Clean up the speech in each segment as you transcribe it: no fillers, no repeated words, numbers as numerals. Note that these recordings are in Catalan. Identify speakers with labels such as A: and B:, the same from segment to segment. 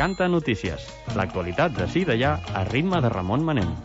A: Canta Notícies. L'actualitat d'ací d'allà a ritme de Ramon Manent.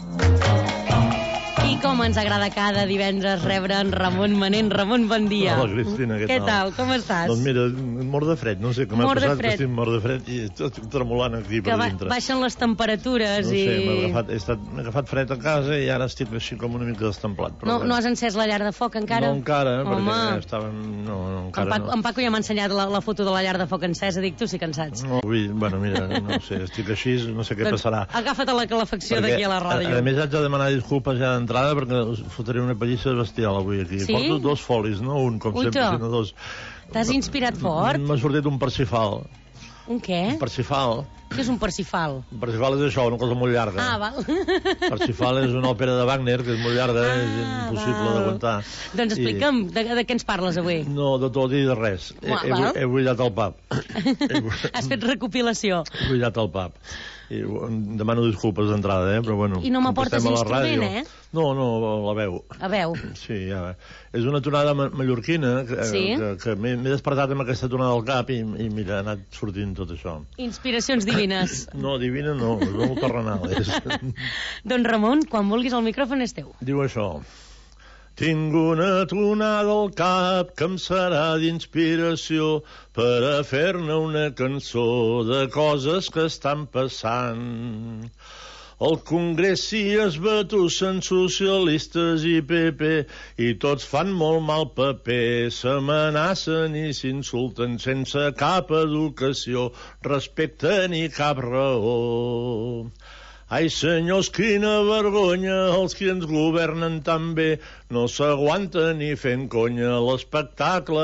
B: I com ens agrada cada divendres rebre en Ramon Manent. Ramon, bon dia.
C: Hola, Cristina, què
B: tal? Com estàs?
C: Doncs mira, mort de fred, no sé com ha passat, que estic mort de fred i tot tremolant aquí per dintre.
B: Que baixen les temperatures
C: no sé, m'he agafat fred a casa i ara estic així com una mica destemplat.
B: No has encès la llar de foc encara?
C: No, encara, perquè estàvem... No, encara no.
B: En Paco ja m'ha ensenyat la foto de la llar de foc encesa, dic, tu sí que en saps.
C: No, bueno, mira, no sé, estic així, no sé què passarà.
B: Agafa't a la calefacció d'aquí a la ràdio.
C: A més, haig de demanar disculpes ja d'entrada perquè fotré una pallissa bestial avui aquí.
B: Sí?
C: Porto 2 folis, no un, com sempre, sinó 2.
B: T'has inspirat fort?
C: M'ha sortit un Parsifal.
B: Un què?
C: Un Parsifal.
B: Què és un Parsifal?
C: Un Parsifal és això, una cosa molt llarga.
B: Ah, val.
C: Parsifal és una òpera de Wagner, que és molt llarga, és impossible d'aguantar.
B: Doncs explica'm, de què ens parles avui?
C: No, de tot i de res. He buidat el pap.
B: Has fet recopilació.
C: He buidat el pap. I demano disculpes d'entrada, però bueno...
B: I no m'aportes instrument,
C: No, la veu.
B: A veu?
C: Sí, ja. És una tonada mallorquina que m'he despertat amb aquesta tonada al cap i mira, ha anat sortint tot això.
B: Inspiracions divines.
C: No, divina no, és molt terrenal.
B: Doncs Ramon, quan vulguis el micròfon és teu.
C: Diu això: tinc una tonada al cap que em serà d'inspiració per a fer-ne una cançó de coses que estan passant. Al Congrés s'hi esbatussen socialistes i PP i tots fan molt mal paper, s'amenacen i s'insulten sense cap educació, respecte ni cap raó. Ai, senyors, quina vergonya, els qui ens governen tan bé no s'aguanten ni fent conya l'espectacle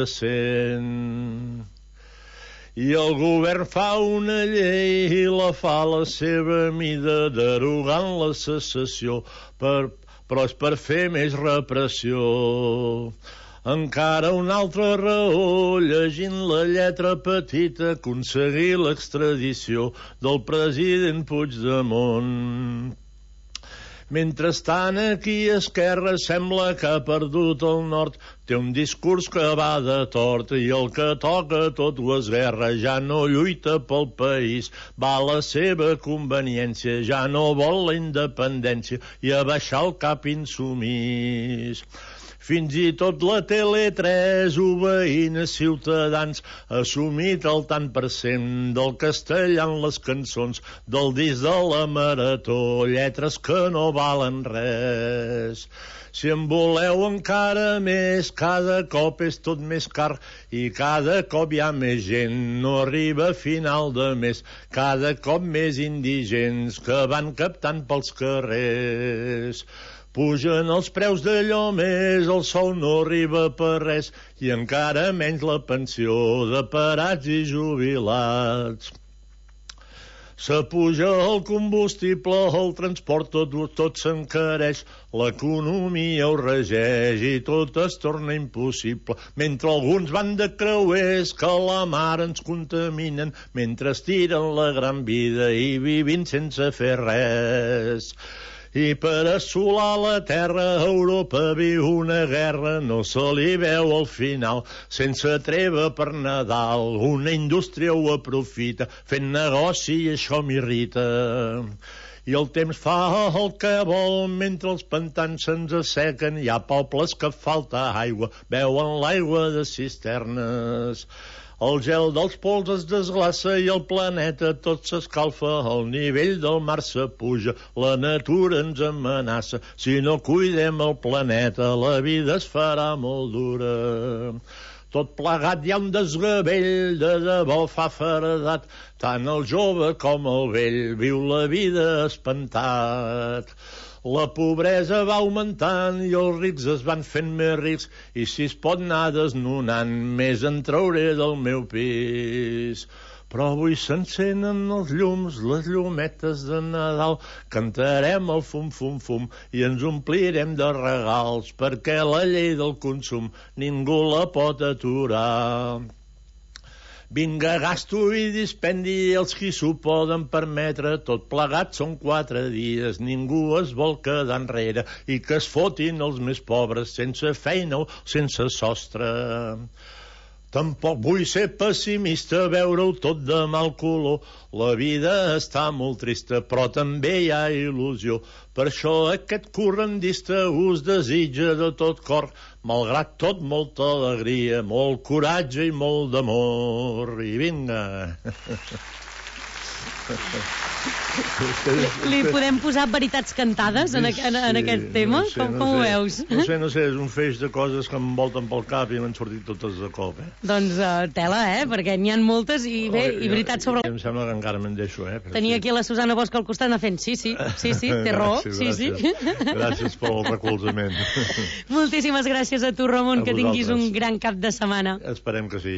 C: indecent. I el govern fa una llei i la fa a la seva mida, derogant la secessió, però és per fer més repressió. Encara una altra raó, llegint la lletra petita, aconseguir l'extradició del president Puigdemont. Mentrestant, aquí Esquerra sembla que ha perdut el nord, té un discurs que va de tort i el que toca tot ho esguerra, ja no lluita pel país, va a la seva conveniència, ja no vol la independència i abaixar el cap insumís. Fins i tot la Tele3, obeint a Ciutadans, ha assumit el tant per cent del castellà en les cançons del disc de la Marató, lletres que no valen res. Si en voleu encara més, cada cop és tot més car i cada cop hi ha més gent, no arriba a final de mes, cada cop més indigents que van captant pels carrers. Pugen els preus d'allò més, el sou no arriba per res i encara menys la pensió de parats i jubilats. S'apuja el combustible, el transport, tot s'encareix, l'economia ho regeix i tot es torna impossible. Mentre alguns van de creuers que a la mar ens contaminen, mentre estiren la gran vida i vivint sense fer res. I per assolar la terra Europa viu una guerra, no se li veu al final, sense treva per Nadal, una indústria ho aprofita, fent negoci i això m'irrita. I el temps fa el que vol, mentre els pantans se'ns assequen, hi ha pobles que falta aigua, beuen l'aigua de cisternes. El gel dels pols es desglaça i el planeta tot s'escalfa, el nivell del mar s'apuja, la natura ens amenaça. Si no cuidem el planeta, la vida es farà molt dura. Tot plegat hi ha un desgavell, de debò fa feredat, tant el jove com el vell viu la vida espantat. La pobresa va augmentant i els rics es van fent més rics i si es pot anar desnonant més en trauré del meu pis. Però avui s'encenen els llums, les llumetes de Nadal, cantarem el fum, fum, fum i ens omplirem de regals perquè la llei del consum ningú la pot aturar. Vinga, gasto i dispendi, els qui s'ho poden permetre, tot plegat són 4 dies, ningú es vol quedar enrere i que es fotin els més pobres sense feina o sense sostre. Tampoc vull ser pessimista, veure-ho tot de mal color. La vida està molt trista, però també hi ha il·lusió. Per això aquest correntista us desitja de tot cor, malgrat tot, molta alegria, molt coratge i molt d'amor. I vinga!
B: Li podem posar veritats cantades en aquest tema? Com ho veus?
C: No sé, és un feix de coses que em volten pel cap i m'han sortit totes de cop,
B: Doncs tela, perquè n'hi ha moltes i bé, i veritats sobre...
C: Em sembla que encara me'n deixo,
B: Tenia aquí la Susana Bosch al costat anar fent sí, té raó, sí.
C: Gràcies pel recolzament.
B: Moltíssimes gràcies a tu, Ramon, que tinguis un gran cap de setmana.
C: Esperem que sí.